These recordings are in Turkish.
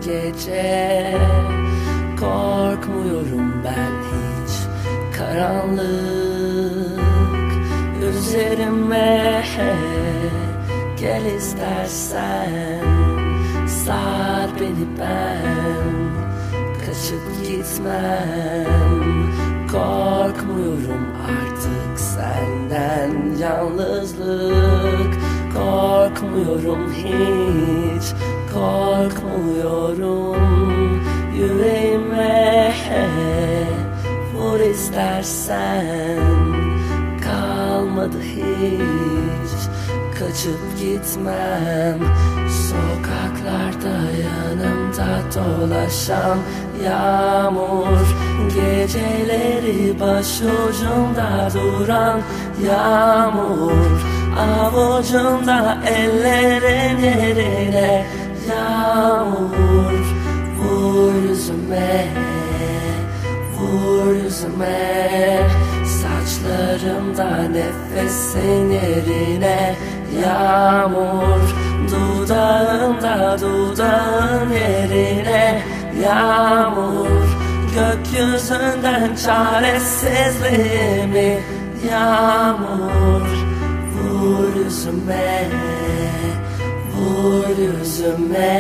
gece. Korkmuyorum ben hiç karanlık üzerime. Gel istersen sar beni, ben kaçıp gitmem. Korkmuyorum artık senden, yalnızlık. Korkmuyorum hiç, korkmuyorum. Yüreğime vur istersen, kalmadı hiç, kaçıp gitmem. Sokaklarda yanımda dolaşan yağmur, geceleri başucumda duran yağmur, avucumda ellerin yerine yağmur. Vur yüzüme, vur yüzüme, saçlarımda nefesin yerine yağmur. Dudağımda dudağın yerine yağmur. Gökyüzünden çaresizliğimi yağmur. Vur yüzüme, vur yüzüme.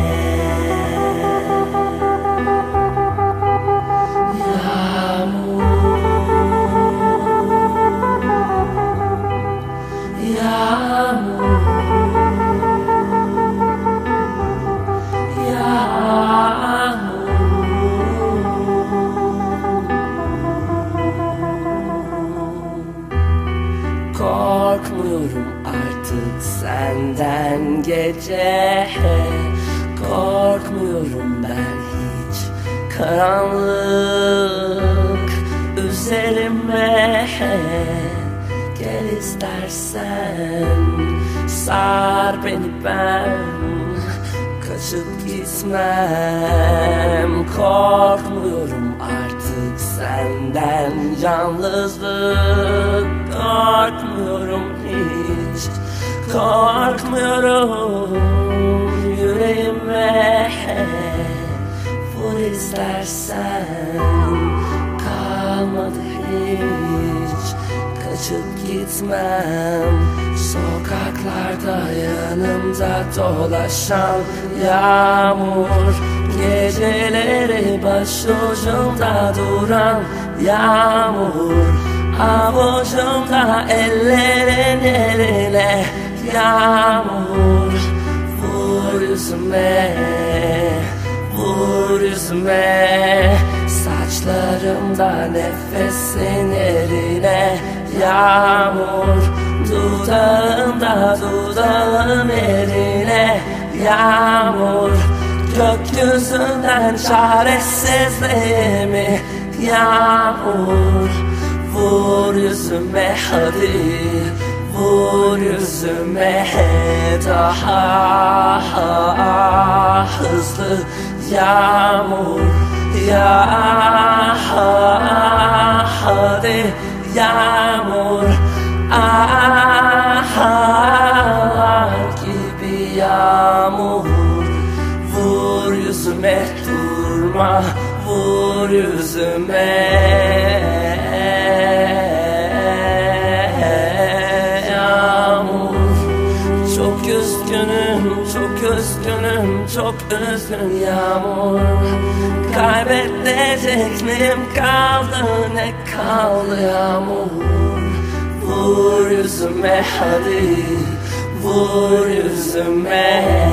Korkmuyorum artık senden gece. Korkmuyorum ben hiç karanlık üzerime. Gel istersen sar beni, ben kaçıp gitmem. Korkmuyorum artık senden, yalnızlık. Korkmuyorum hiç, korkmuyorum. Yüreğime vur istersen, kalmadı hiç, kaçıp gitmem. Sokaklarda yanımda dolaşan yağmur, geceleri başucumda duran yağmur, avucumda ellerin yerine yağmur. Vur yüzüme, vur yüzüme, saçlarımda nefesin yerine yağmur. Dudağımda dudağın yerine yağmur. Gökyüzünden çaresizliğimi yağmur. Vur yüzüme hadi, vur yüzüme daha hızlı yağmur. Ya hadi yağmur, ahar gibi yağmur. Vur yüzüme durma, vur yüzüme yağmur. Çok üzgünüm, çok üzgünüm, çok üzgünüm yağmur. Kaybedecek neyim kaldı, ne kaldı yağmur. Vur yüzüme hadi, vur yüzüme.